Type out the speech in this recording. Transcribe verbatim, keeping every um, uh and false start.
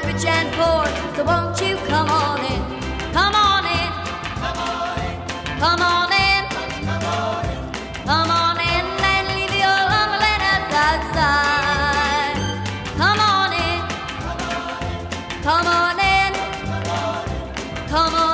rich and poor. So won't you come on in, come on in, come on in, come on in, come on in and leave your loneliness outside. Come on in, come on in, come on.